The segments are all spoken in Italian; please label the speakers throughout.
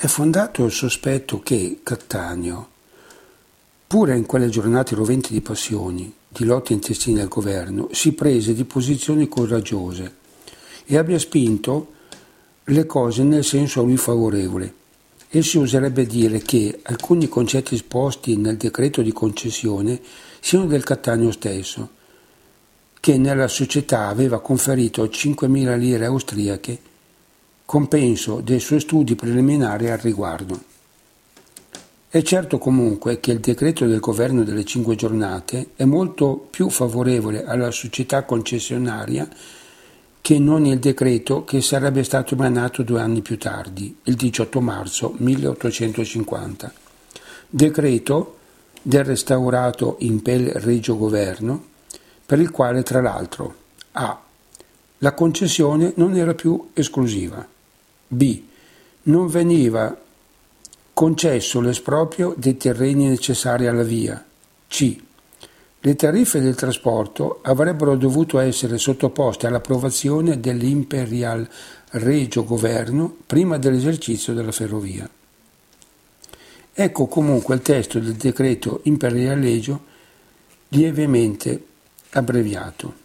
Speaker 1: È fondato il sospetto che Cattaneo, pure in quelle giornate roventi di passioni, di lotte intestine al governo, si prese di posizioni coraggiose e abbia spinto le cose nel senso a lui favorevole. E si userebbe dire che alcuni concetti esposti nel decreto di concessione siano del Cattaneo stesso, che nella società aveva conferito 5.000 lire austriache, compenso dei suoi studi preliminari al riguardo. È certo comunque che il decreto del governo delle 5 giornate è molto più favorevole alla società concessionaria che non il decreto che sarebbe stato emanato 2 anni più tardi, il 18 marzo 1850. Decreto del restaurato Impel Regio Governo, per il quale tra l'altro a. La concessione non era più esclusiva, b. Non veniva concesso l'esproprio dei terreni necessari alla via, c. Le tariffe del trasporto avrebbero dovuto essere sottoposte all'approvazione dell'Imperial Regio Governo prima dell'esercizio della ferrovia. Ecco comunque il testo del decreto Imperial Regio lievemente abbreviato.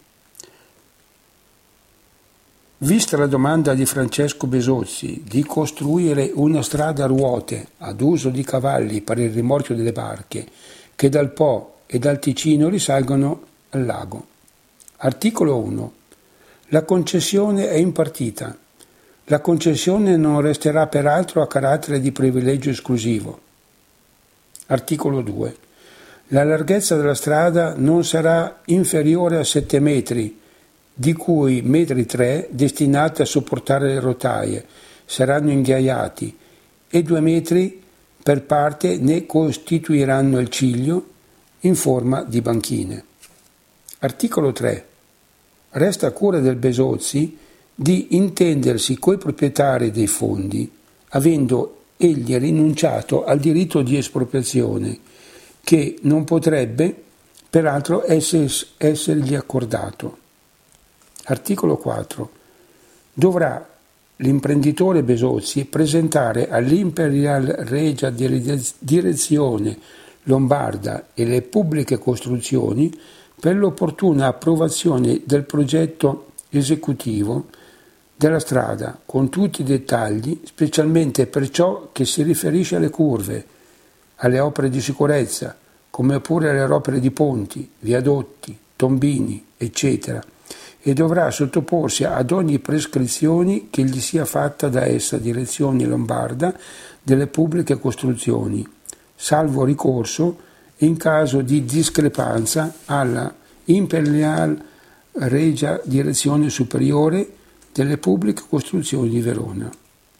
Speaker 1: Vista la domanda di Francesco Besozzi di costruire una strada a ruote ad uso di cavalli per il rimorchio delle barche che dal Po e dal Ticino risalgono al lago. Articolo 1. La concessione è impartita. La concessione non resterà peraltro a carattere di privilegio esclusivo. Articolo 2. La larghezza della strada non sarà inferiore a 7 metri, di cui metri 3 destinati a sopportare le rotaie, saranno inghiaiati, e 2 metri per parte ne costituiranno il ciglio in forma di banchine. Articolo 3. Resta a cura del Besozzi di intendersi coi proprietari dei fondi, avendo egli rinunciato al diritto di espropriazione, che non potrebbe peraltro essergli accordato. Articolo 4. Dovrà l'imprenditore Besozzi presentare all'Imperial Regia Direzione Lombarda e le pubbliche costruzioni per l'opportuna approvazione del progetto esecutivo della strada con tutti i dettagli, specialmente per ciò che si riferisce alle curve, alle opere di sicurezza, come pure alle opere di ponti, viadotti, tombini, eccetera, e dovrà sottoporsi ad ogni prescrizione che gli sia fatta da essa direzione lombarda delle pubbliche costruzioni, salvo ricorso in caso di discrepanza alla Imperial Regia Direzione Superiore delle pubbliche costruzioni di Verona.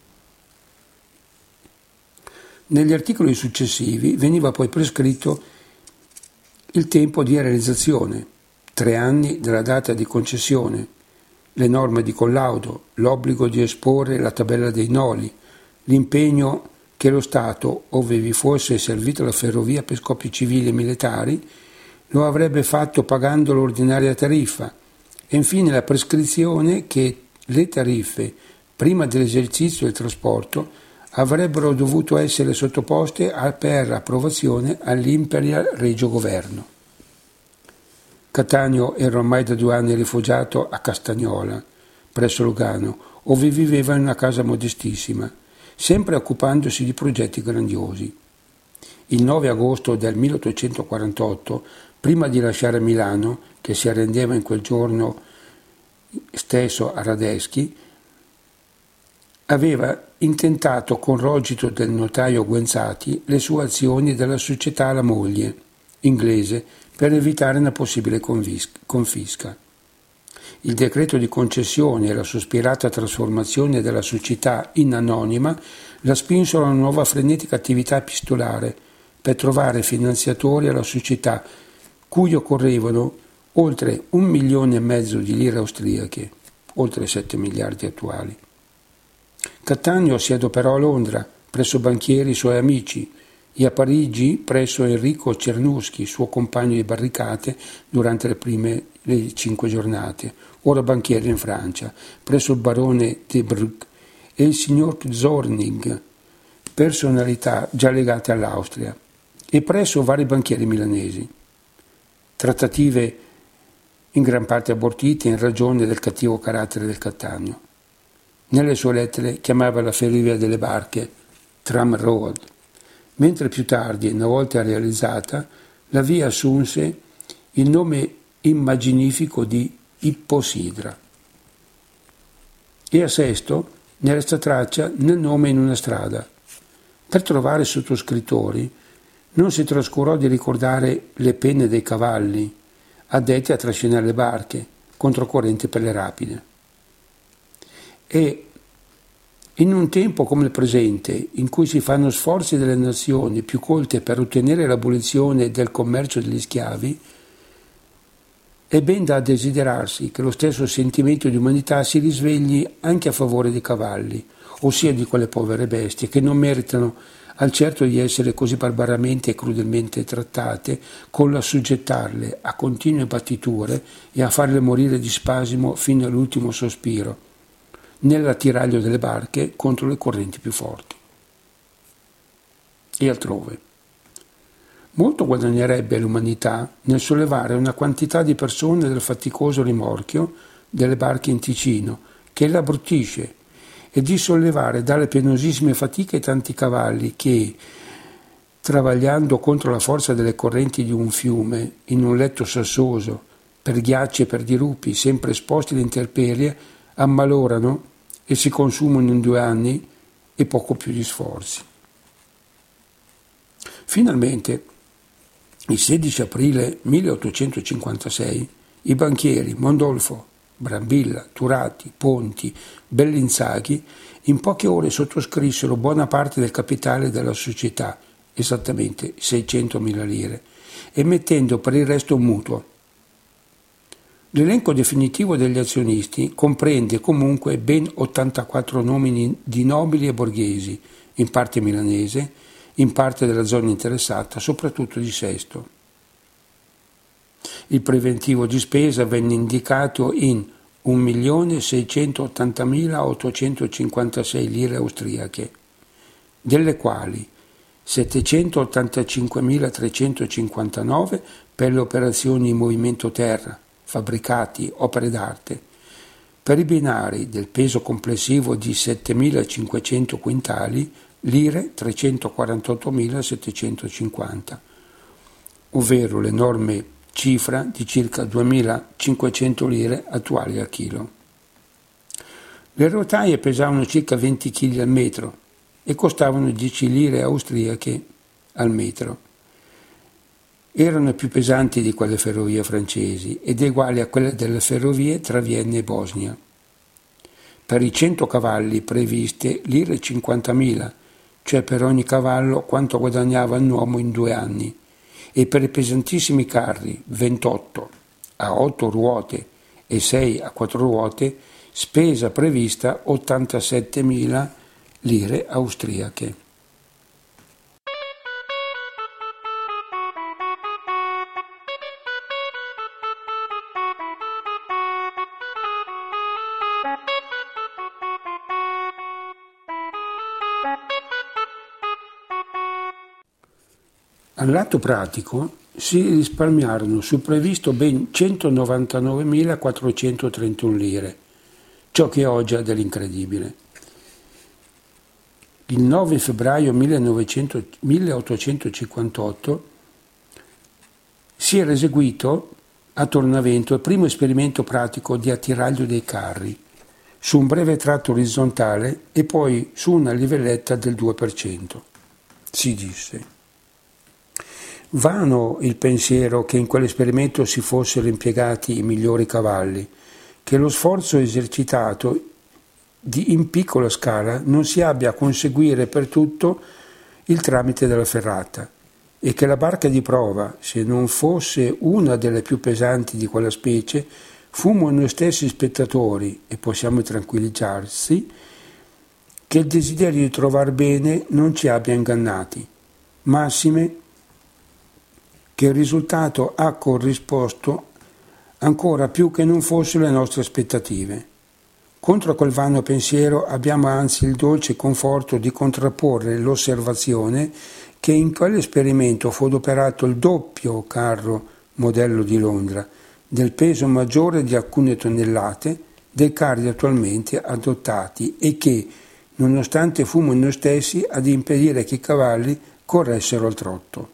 Speaker 1: Negli articoli successivi veniva poi prescritto il tempo di realizzazione, 3 anni dalla data di concessione, le norme di collaudo, l'obbligo di esporre la tabella dei noli, l'impegno che lo Stato, ove vi fosse servita la ferrovia per scopi civili e militari, lo avrebbe fatto pagando l'ordinaria tariffa, e infine la prescrizione che le tariffe, prima dell'esercizio del trasporto, avrebbero dovuto essere sottoposte per approvazione all'Imperial Regio Governo. Cattaneo era ormai da 2 anni rifugiato a Castagnola, presso Lugano, ove viveva in una casa modestissima, sempre occupandosi di progetti grandiosi. Il 9 agosto del 1848, prima di lasciare Milano, che si arrendeva in quel giorno stesso a Radeschi, aveva intentato con rogito del notaio Guenzati le sue azioni della società alla moglie, inglese, per evitare una possibile confisca. Il decreto di concessione e la sospirata trasformazione della società in anonima la spinsero a una nuova frenetica attività epistolare per trovare finanziatori alla società, cui occorrevano oltre 1,5 milioni di lire austriache, oltre 7 miliardi attuali. Cattaneo si adoperò a Londra, presso banchieri suoi amici, e a Parigi presso Enrico Cernuschi, suo compagno di barricate durante le 5 giornate, ora banchiere in Francia, presso il barone de Brugg e il signor Zornig, personalità già legate all'Austria e presso vari banchieri milanesi. Trattative in gran parte abortite in ragione del cattivo carattere del Cattaneo. Nelle sue lettere chiamava la ferrovia delle barche Tram Road, mentre più tardi, una volta realizzata, la via assunse il nome immaginifico di Ipposidra. E a Sesto ne resta traccia nel nome in una strada. Per trovare sottoscrittori non si trascurò di ricordare le penne dei cavalli, addetti a trascinare le barche, controcorrente per le rapide. E in un tempo come il presente, in cui si fanno sforzi delle nazioni più colte per ottenere l'abolizione del commercio degli schiavi, è ben da desiderarsi che lo stesso sentimento di umanità si risvegli anche a favore dei cavalli, ossia di quelle povere bestie che non meritano al certo di essere così barbaramente e crudelmente trattate, con l'assoggettarle a continue battiture e a farle morire di spasimo fino all'ultimo sospiro, nell'attiraglio delle barche contro le correnti più forti. E altrove. Molto guadagnerebbe l'umanità nel sollevare una quantità di persone dal faticoso rimorchio delle barche in Ticino, che la abbruttisce, e di sollevare dalle penosissime fatiche tanti cavalli che, travagliando contro la forza delle correnti di un fiume, in un letto sassoso, per ghiacci e per dirupi, sempre esposti all'intemperie, ammalorano e si consumano in 2 anni e poco più di sforzi. Finalmente, il 16 aprile 1856, i banchieri Mondolfo, Brambilla, Turati, Ponti, Bellinzaghi in poche ore sottoscrissero buona parte del capitale della società, esattamente 600.000 lire, emettendo per il resto un mutuo. L'elenco definitivo degli azionisti comprende comunque ben 84 nomi di nobili e borghesi, in parte milanese, in parte della zona interessata, soprattutto di Sesto. Il preventivo di spesa venne indicato in 1.680.856 lire austriache, delle quali 785.359 per le operazioni in movimento terra, fabbricati, opere d'arte, per i binari del peso complessivo di 7.500 quintali, lire 348.750, ovvero l'enorme cifra di circa 2.500 lire attuali al chilo. Le rotaie pesavano circa 20 kg al metro e costavano 10 lire austriache al metro. Erano più pesanti di quelle ferrovie francesi ed uguali a quelle delle ferrovie tra Vienna e Bosnia. Per i 100 cavalli previste lire 50.000, cioè per ogni cavallo quanto guadagnava un uomo in 2 anni, e per i pesantissimi carri 28 a 8 ruote e 6 a 4 ruote spesa prevista 87.000 lire austriache. Al lato pratico si risparmiarono sul previsto ben 199.431 lire, ciò che oggi ha dell'incredibile. Il 9 febbraio 1858 si era eseguito a Tornavento il primo esperimento pratico di attiraglio dei carri, su un breve tratto orizzontale e poi su una livelletta del 2%. Si disse: vano il pensiero che in quell'esperimento si fossero impiegati i migliori cavalli, che lo sforzo esercitato in piccola scala non si abbia a conseguire per tutto il tramite della ferrata, e che la barca di prova, se non fosse una delle più pesanti di quella specie, fummo noi stessi spettatori, e possiamo tranquillizzarsi che il desiderio di trovar bene non ci abbia ingannati, massime che il risultato ha corrisposto ancora più che non fossero le nostre aspettative. Contro quel vano pensiero abbiamo anzi il dolce conforto di contrapporre l'osservazione che in quell'esperimento fu adoperato il doppio carro modello di Londra, del peso maggiore di alcune tonnellate dei carri attualmente adottati e che, nonostante fummo noi stessi ad impedire che i cavalli corressero al trotto.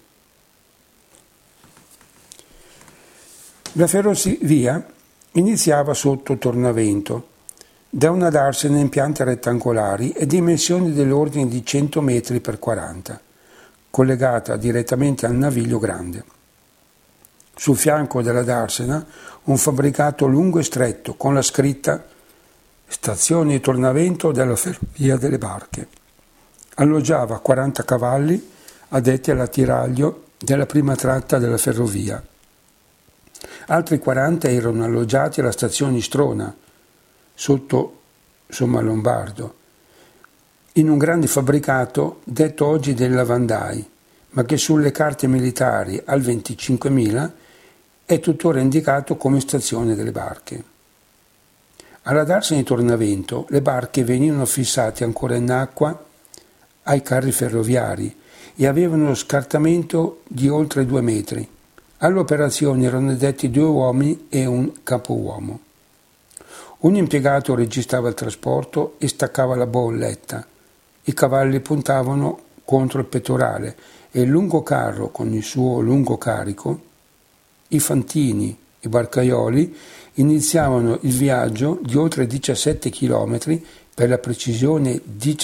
Speaker 1: La ferrovia iniziava sotto Tornavento, da una darsena in piante rettangolari e dimensioni dell'ordine di 100 metri per 40, collegata direttamente al Naviglio Grande. Sul fianco della darsena un fabbricato lungo e stretto con la scritta «Stazione Tornavento della Ferrovia delle Barche». Alloggiava 40 cavalli addetti all'attiraglio della prima tratta della ferrovia. Altri 40 erano alloggiati alla stazione Istrona, sotto Sommalombardo, in un grande fabbricato detto oggi del lavandai, ma che sulle carte militari al 25.000 è tuttora indicato come stazione delle barche. Alla darsena di Tornavento le barche venivano fissate ancora in acqua ai carri ferroviari e avevano uno scartamento di oltre 2 metri. All'operazione erano addetti 2 uomini e un capouomo. Un impiegato registrava il trasporto e staccava la bolletta. I cavalli puntavano contro il pettorale e il lungo carro con il suo lungo carico, i fantini, i barcaioli, iniziavano il viaggio di oltre 17 chilometri, per la precisione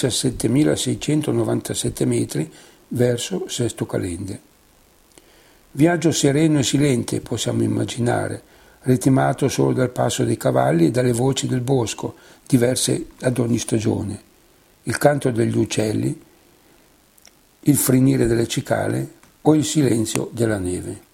Speaker 1: 17.697 metri, verso Sesto Calende. Viaggio sereno e silente, possiamo immaginare, ritmato solo dal passo dei cavalli e dalle voci del bosco, diverse ad ogni stagione, il canto degli uccelli, il frinire delle cicale o il silenzio della neve.